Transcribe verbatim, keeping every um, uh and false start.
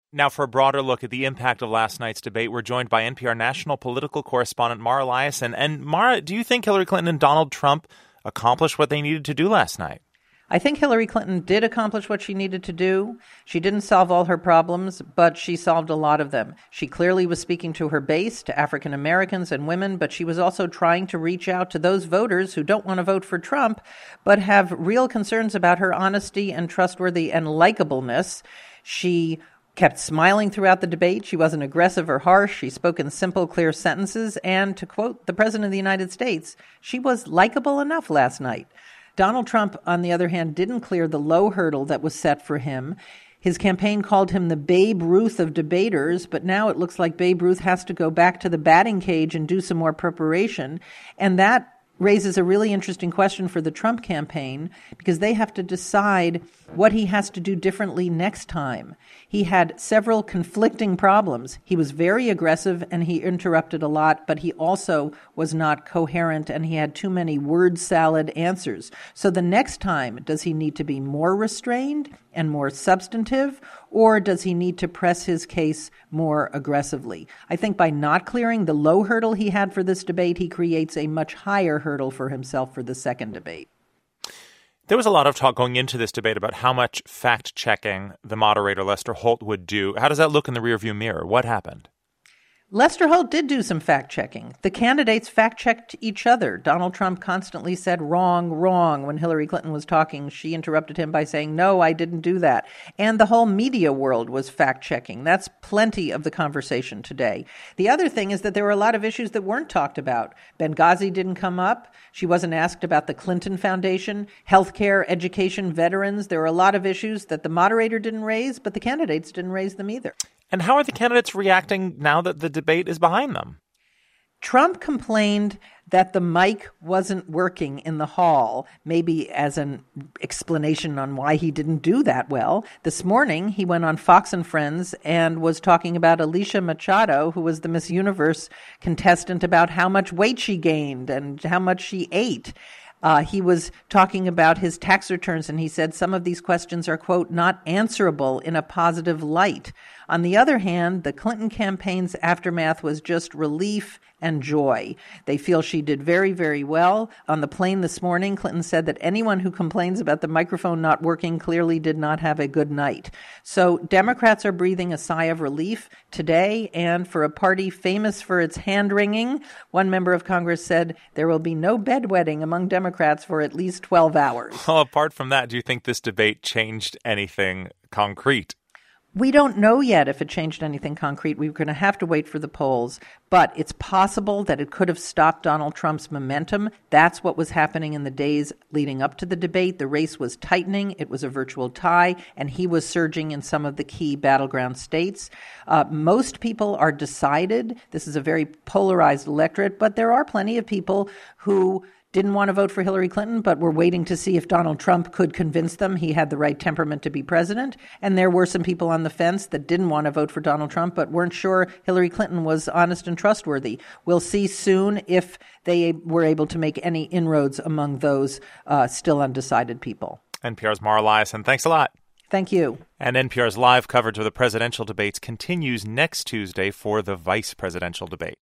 Now, for a broader look at the impact of last night's debate, we're joined by N P R national political correspondent Mara Liasson. And Mara, do you think Hillary Clinton and Donald Trump accomplished what they needed to do last night? I think Hillary Clinton did accomplish what she needed to do. She didn't solve all her problems, but she solved a lot of them. She clearly was speaking to her base, to African Americans and women, but she was also trying to reach out to those voters who don't want to vote for Trump, but have real concerns about her honesty and trustworthy and likableness. She kept smiling throughout the debate. She wasn't aggressive or harsh. She spoke in simple, clear sentences. And to quote the President of the United States, she was likable enough last night. Donald Trump, on the other hand, didn't clear the low hurdle that was set for him. His campaign called him the Babe Ruth of debaters, but now it looks like Babe Ruth has to go back to the batting cage and do some more preparation. And that raises a really interesting question for the Trump campaign, because they have to decide what he has to do differently next time. He had several conflicting problems. He was very aggressive and he interrupted a lot, but he also was not coherent and he had too many word salad answers. So the next time, does he need to be more restrained and more substantive, or does he need to press his case more aggressively? I think by not clearing the low hurdle he had for this debate, he creates a much higher hurdle for himself for the second debate. There was a lot of talk going into this debate about how much fact-checking the moderator, Lester Holt, would do. How does that look in the rearview mirror? What happened? Lester Holt did do some fact-checking. The candidates fact-checked each other. Donald Trump constantly said, wrong, wrong. When Hillary Clinton was talking, she interrupted him by saying, no, I didn't do that. And the whole media world was fact-checking. That's plenty of the conversation today. The other thing is that there were a lot of issues that weren't talked about. Benghazi didn't come up. She wasn't asked about the Clinton Foundation, healthcare, education, veterans. There were a lot of issues that the moderator didn't raise, but the candidates didn't raise them either. And how are the candidates reacting now that the debate is behind them? Trump complained that the mic wasn't working in the hall, maybe as an explanation on why he didn't do that well. This morning, he went on Fox and Friends and was talking about Alicia Machado, who was the Miss Universe contestant, about how much weight she gained and how much she ate. Uh, he was talking about his tax returns, and he said some of these questions are, quote, not answerable in a positive light. On the other hand, the Clinton campaign's aftermath was just relief and joy. They feel she did very, very well. On the plane this morning, Clinton said that anyone who complains about the microphone not working clearly did not have a good night. So Democrats are breathing a sigh of relief today, and for a party famous for its hand-wringing, one member of Congress said there will be no bedwetting among Democrats for at least twelve hours. Well, apart from that, do you think this debate changed anything concrete? We don't know yet if it changed anything concrete. We're going to have to wait for the polls. But it's possible that it could have stopped Donald Trump's momentum. That's what was happening in the days leading up to the debate. The race was tightening. It was a virtual tie, and he was surging in some of the key battleground states. Uh, most people are decided. This is a very polarized electorate, but there are plenty of people who didn't want to vote for Hillary Clinton, but were waiting to see if Donald Trump could convince them he had the right temperament to be president. And there were some people on the fence that didn't want to vote for Donald Trump, but weren't sure Hillary Clinton was honest and trustworthy. We'll see soon if they were able to make any inroads among those uh, still undecided people. N P R's Mara Liasson, thanks a lot. Thank you. And N P R's live coverage of the presidential debates continues next Tuesday for the vice presidential debate.